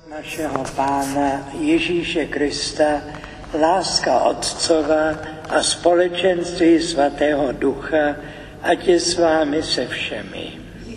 Našeho Pána Ježíše Krista, láska Otcova a společenství Svatého Ducha, ať je s vámi se všemi.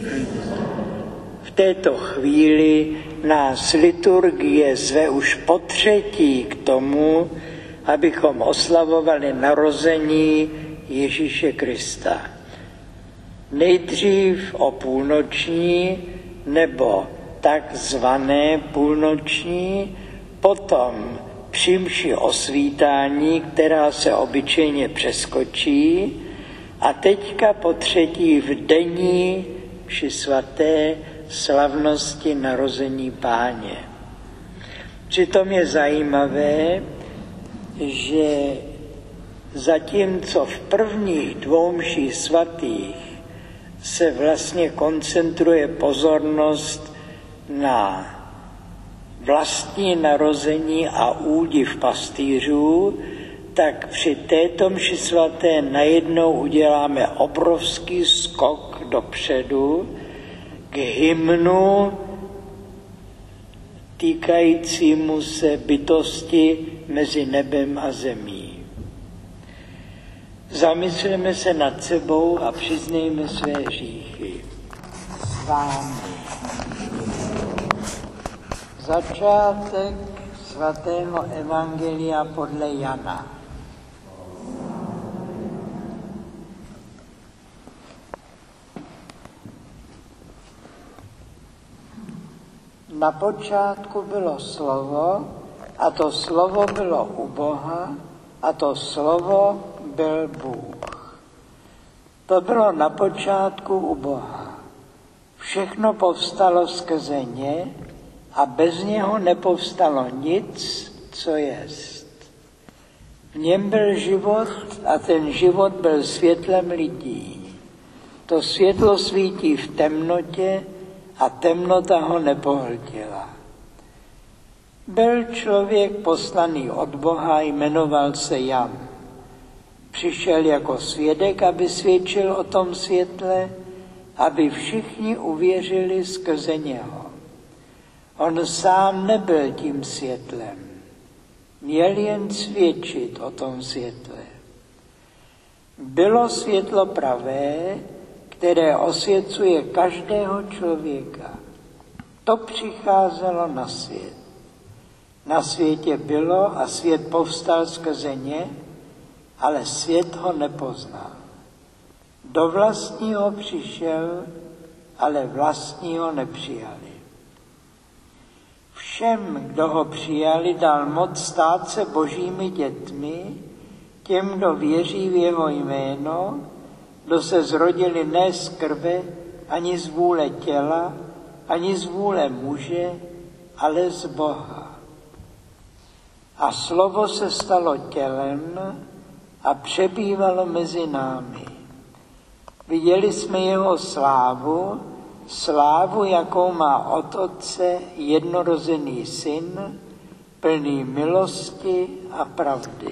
V této chvíli nás liturgie zve už potřetí k tomu, abychom oslavovali narození Ježíše Krista. Nejdřív o půlnoční nebo takzvané půlnoční, potom při mši o svítání, která se obyčejně přeskočí, a teďka potřetí v denní mši svaté slavnosti narození Páně. Přitom je zajímavé, že zatímco v prvních dvou mších svatých se vlastně koncentruje pozornost na vlastní narození a údiv pastýřů, tak při této mši svaté najednou uděláme obrovský skok dopředu k hymnu týkajícímu se bytosti mezi nebem a zemí. Zamysleme se nad sebou a přiznejme své hříchy. S vámi. Začátek svatého evangelia podle Jana. Na počátku bylo slovo, a to slovo bylo u Boha, a to slovo byl Bůh. To bylo na počátku u Boha. Všechno povstalo skrze ně a bez něho nepovstalo nic, co jest. V něm byl život a ten život byl světlem lidí. To světlo svítí v temnotě a temnota ho nepohltila. Byl člověk poslaný od Boha, jmenoval se Jan. Přišel jako svědek, aby svědčil o tom světle, aby všichni uvěřili skrze něho. On sám nebyl tím světlem, měl jen svědčit o tom světle. Bylo světlo pravé, které osvěcuje každého člověka. To přicházelo na svět. Na světě bylo a svět povstal skrze ně, ale svět ho nepoznal. Do vlastního přišel, ale vlastní ho nepřijali. Všem, kdo ho přijali, dal moc stát se božími dětmi, těm, kdo věří v jeho jméno, kdo se zrodili ne z krve, ani z vůle těla, ani z vůle muže, ale z Boha. A slovo se stalo tělem a přebývalo mezi námi. Viděli jsme jeho slávu, slávu, jakou má od Otce jednorozený syn, plný milosti a pravdy.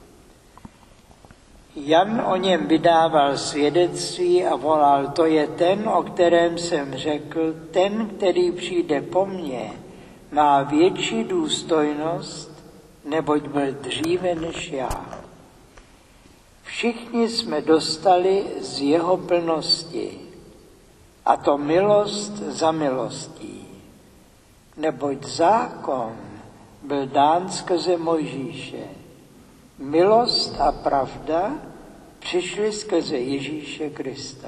Jan o něm vydával svědectví a volal: to je ten, o kterém jsem řekl, ten, který přijde po mně, má větší důstojnost, neboť byl dříve než já. Všichni jsme dostali z jeho plnosti, a to milost za milostí. Neboť zákon byl dán skrze Mojžíše. Milost a pravda přišly skrze Ježíše Krista.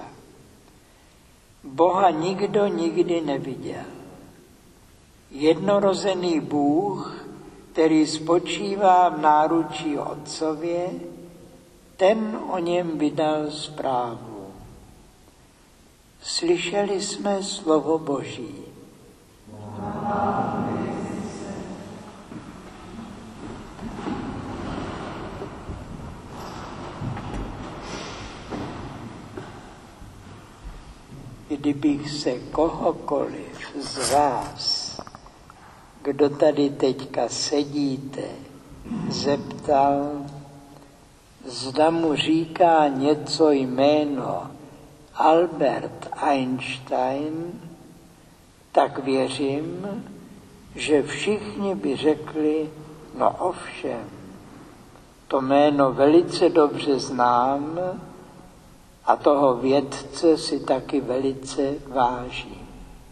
Boha nikdo nikdy neviděl. Jednorozený Bůh, který spočívá v náručí Otcově, ten o něm vydal zprávu. Slyšeli jsme slovo Boží. Kdybych se kohokoliv z vás, kdo tady teďka sedíte, zeptal, zda mu říká něco jméno Albert Einstein, tak věřím, že všichni by řekli, no ovšem, to jméno velice dobře znám a toho vědce si taky velice vážím.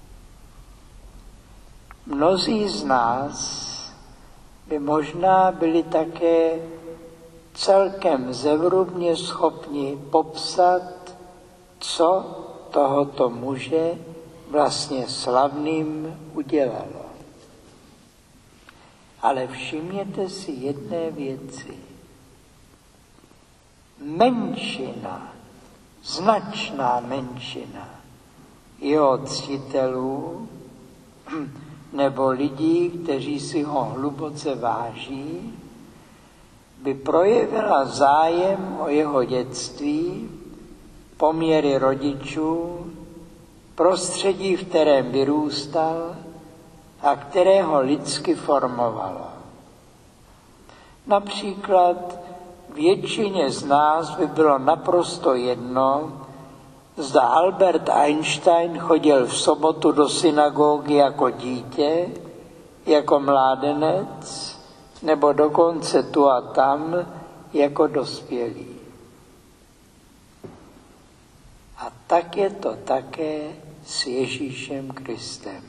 Mnozí z nás by možná byli také celkem zevrubně schopni popsat, co tohoto muže vlastně slavným udělalo. Ale všimněte si jedné věci. Menšina, značná menšina jeho ctitelů nebo lidí, kteří si ho hluboce váží, by projevila zájem o jeho dětství, poměry rodičů, prostředí, v kterém vyrůstal a které ho lidsky formovalo. Například většině z nás by bylo naprosto jedno, zda Albert Einstein chodil v sobotu do synagogy jako dítě, jako mládenec, nebo dokonce tu a tam jako dospělý. A tak je to také s Ježíšem Kristem.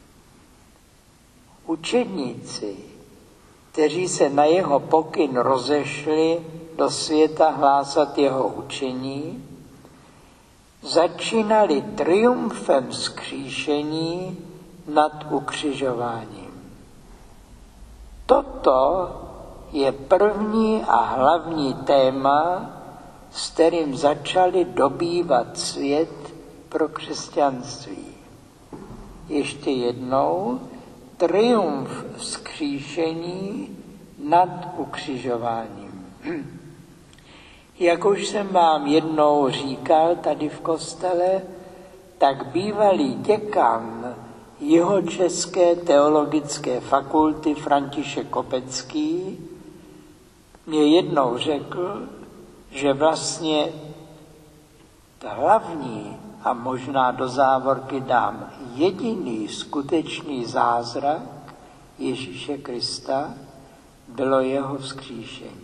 Učedníci, kteří se na jeho pokyn rozešli do světa hlásat jeho učení, začínali triumfem vzkříšení nad ukřižováním. Toto je první a hlavní téma, s kterým začali dobývat svět pro křesťanství. Ještě jednou, triumf vzkříšení nad ukřižováním. Jak už jsem vám jednou říkal tady v kostele, tak bývalý děkan Jihočeské teologické fakulty František Kopecký mě jednou řekl, že vlastně hlavní a možná do závorky dám jediný skutečný zázrak Ježíše Krista bylo jeho vzkříšení.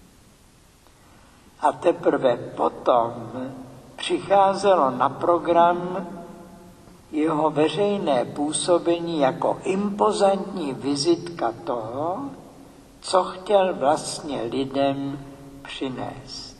A teprve potom přicházelo na program jeho veřejné působení jako impozantní vizitka toho, co chtěl vlastně lidem přinést.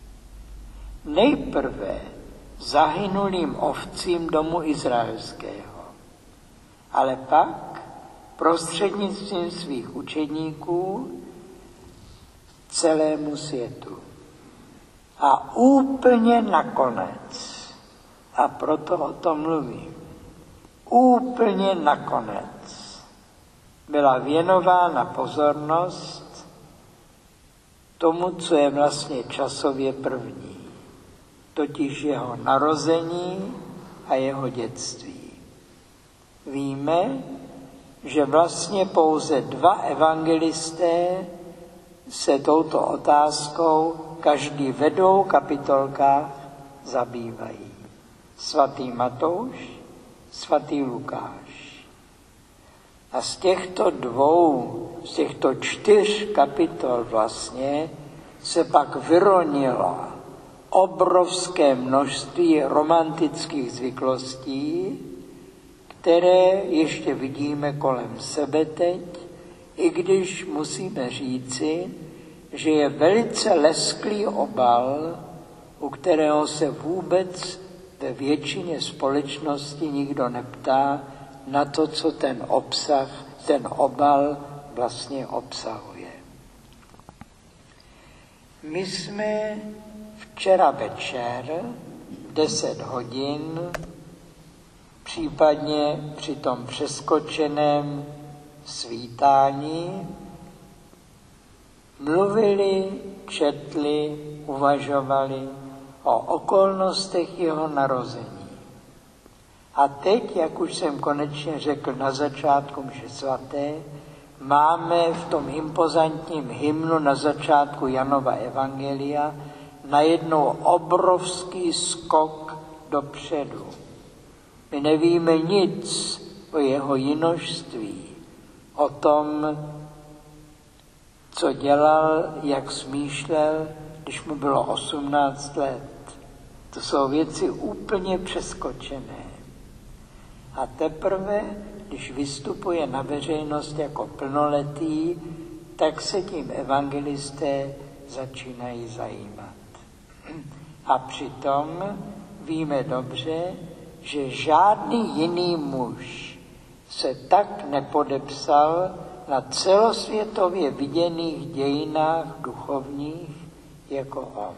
Nejprve zahynulým ovcím domu izraelského, ale pak prostřednictvím svých učedníků celému světu. A úplně nakonec, a proto o tom mluvím, úplně nakonec byla věnována pozornost tomu, co je vlastně časově první, totiž jeho narození a jeho dětství. Víme, že vlastně pouze 2 evangelisté se touto otázkou každý v 2 kapitolkách zabývají. Svatý Matouš, svatý Lukáš. A z těchto 4 kapitol vlastně se pak vyronilo obrovské množství romantických zvyklostí, které ještě vidíme kolem sebe teď, i když musíme říci, že je velice lesklý obal, u kterého se vůbec ve většině společnosti nikdo neptá na to, co ten obal vlastně obsahuje. My jsme včera večer 10 hodin, případně při tom přeskočeném svítání, mluvili, četli, uvažovali o okolnostech jeho narození. A teď, jak už jsem konečně řekl na začátku mše svaté, máme v tom impozantním hymnu na začátku Janova evangelia najednou obrovský skok dopředu. My nevíme nic o jeho jinožství, o tom, co dělal, jak smýšlel, když mu bylo 18 let. To jsou věci úplně přeskočené. A teprve, když vystupuje na veřejnost jako plnoletý, tak se tím evangelisté začínají zajímat. A přitom víme dobře, že žádný jiný muž se tak nepodepsal na celosvětově viděných dějinách duchovních jako on.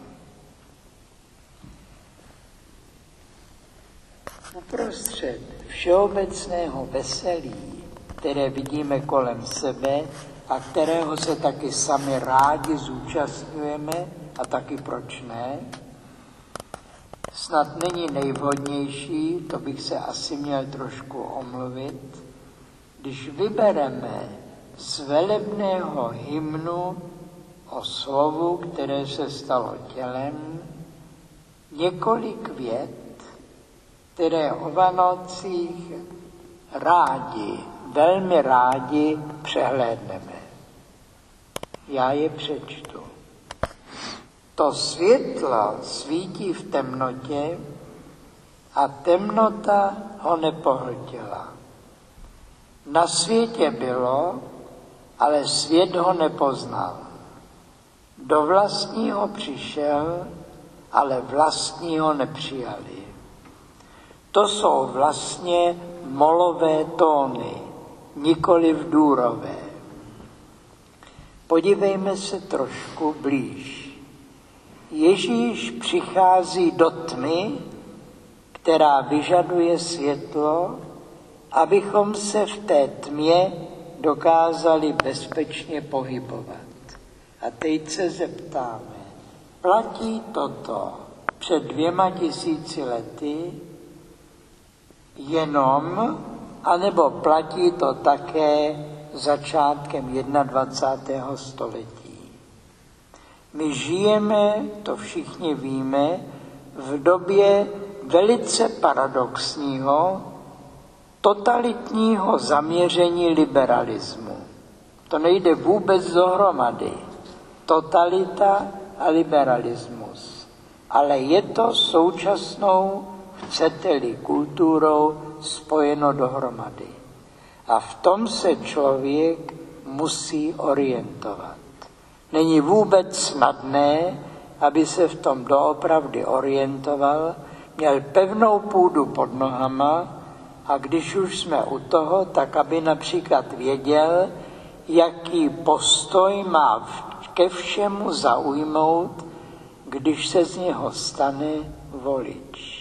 Uprostřed všeobecného veselí, které vidíme kolem sebe a kterého se taky sami rádi zúčastňujeme, a taky proč ne, snad není nejvhodnější, to bych se asi měl trošku omluvit, když vybereme z velebného hymnu o slovu, které se stalo tělem, několik vět, které o Vánocích rádi, velmi rádi přehlédneme. Já je přečtu. To světlo svítí v temnotě a temnota ho nepohltila. Na světě bylo, ale svět ho nepoznal. Do vlastního přišel, ale vlastní ho nepřijali. To jsou vlastně molové tóny, nikoliv důrové. Podívejme se trošku blíž. Ježíš přichází do tmy, která vyžaduje světlo, abychom se v té tmě dokázali bezpečně pohybovat. A teď se zeptáme, platí toto před 2000 lety jenom, anebo platí to také začátkem 21. století? My žijeme, to všichni víme, v době velice paradoxního, totalitního zaměření liberalismu. To nejde vůbec dohromady. Totalita a liberalismus. Ale je to současnou, chcete-li, kulturou spojeno dohromady. A v tom se člověk musí orientovat. Není vůbec snadné, aby se v tom doopravdy orientoval, měl pevnou půdu pod nohama a když už jsme u toho, tak aby například věděl, jaký postoj má ke všemu zaujmout, když se z něho stane volič.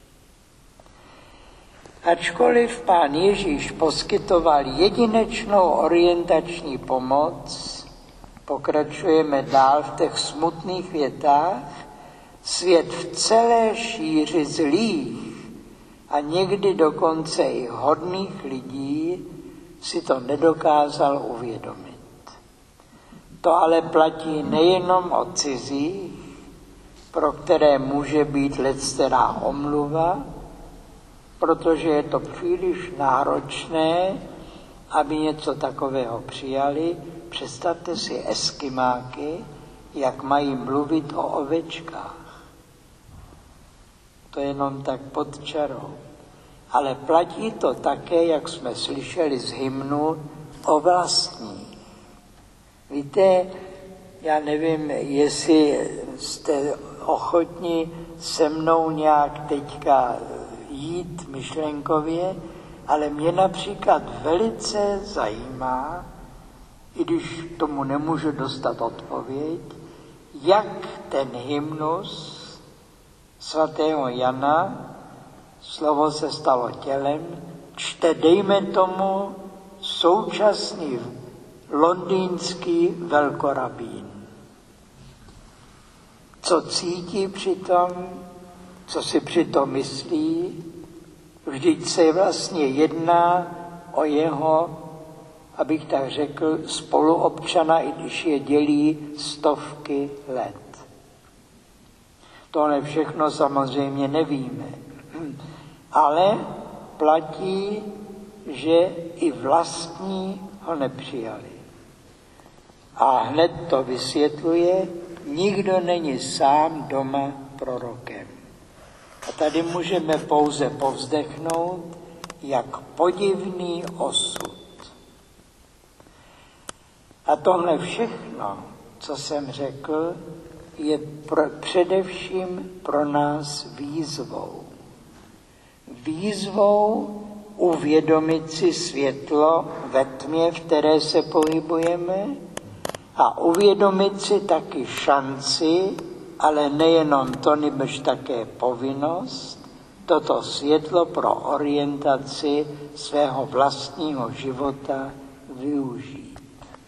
Ačkoliv Pán Ježíš poskytoval jedinečnou orientační pomoc, pokračujeme dál v těch smutných větách, svět v celé šíři zlých a někdy dokonce i hodných lidí si to nedokázal uvědomit. To ale platí nejenom o cizích, pro které může být leccterá omluva, protože je to příliš náročné, aby něco takového přijali. Představte si Eskimáky, jak mají mluvit o ovečkách. To je jenom tak pod čarou. Ale platí to také, jak jsme slyšeli z hymnu, o vlastní. Víte, já nevím, jestli jste ochotni se mnou nějak teďka jít myšlenkově, ale mě například velice zajímá, i když tomu nemůžu dostat odpověď, jak ten hymnus svatého Jana, slovo se stalo tělem, čte, dejme tomu, současný londýnský velkorabín. Co cítí přitom, co si přitom myslí, vždyť se vlastně jedná o jeho, abych tak řekl, spoluobčana, i když je dělí stovky let. Tohle všechno samozřejmě nevíme. Ale platí, že i vlastní ho nepřijali. A hned to vysvětluje, nikdo není sám doma prorokem. A tady můžeme pouze povzdechnout, jak podivný osud. A tohle všechno, co jsem řekl, je především pro nás výzvou. Výzvou uvědomit si světlo ve tmě, v které se pohybujeme, a uvědomit si taky šanci, ale nejenom to, nebož také povinnost, toto světlo pro orientaci svého vlastního života využít.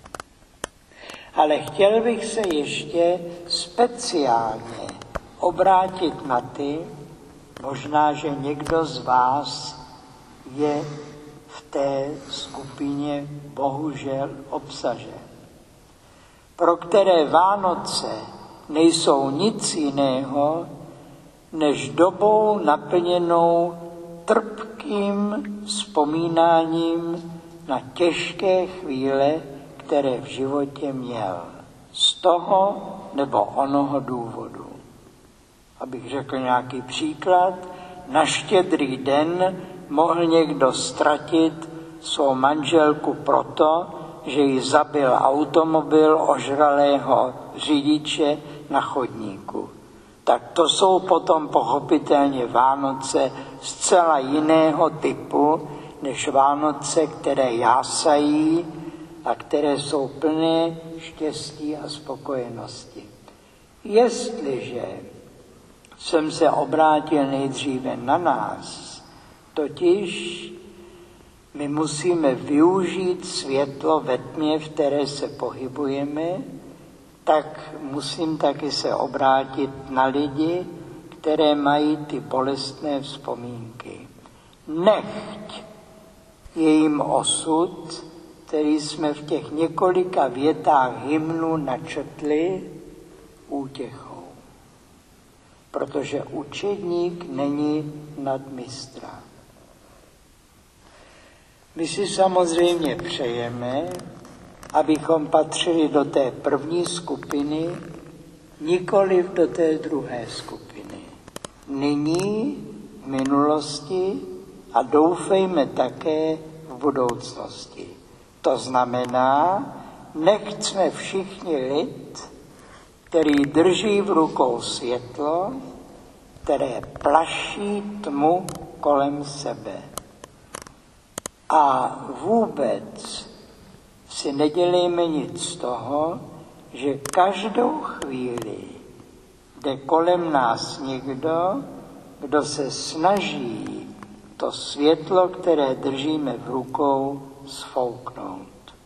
Ale chtěl bych se ještě speciálně obrátit na ty, možná, že někdo z vás je v té skupině bohužel obsažen, pro které Vánoce nejsou nic jiného, než dobou naplněnou trpkým vzpomínáním na těžké chvíle, které v životě měl. Z toho nebo onoho důvodu. Abych řekl nějaký příklad, na Štědrý den mohl někdo ztratit svou manželku proto, že jí zabil automobil ožralého řidiče na chodníku. Tak to jsou potom pochopitelně Vánoce zcela jiného typu, než Vánoce, které jásají a které jsou plné štěstí a spokojenosti. Jestliže jsem se obrátil nejdříve na nás, totiž my musíme využít světlo ve tmě, v které se pohybujeme, tak musím taky se obrátit na lidi, které mají ty bolestné vzpomínky. Nechť je jim osud, který jsme v těch několika větách hymnu načetli, útěchou. Protože učedník není nad mistra. My si samozřejmě přejeme, abychom patřili do té první skupiny, nikoliv do té druhé skupiny. Nyní, v minulosti a doufejme také v budoucnosti. To znamená, nechť jsme všichni lid, který drží v rukou světlo, které plaší tmu kolem sebe. A vůbec si nedělejme nic z toho, že každou chvíli jde kolem nás někdo, kdo se snaží to světlo, které držíme v rukou, sfouknout.